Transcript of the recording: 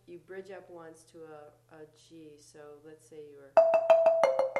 you bridge up once to a G. So let's say you were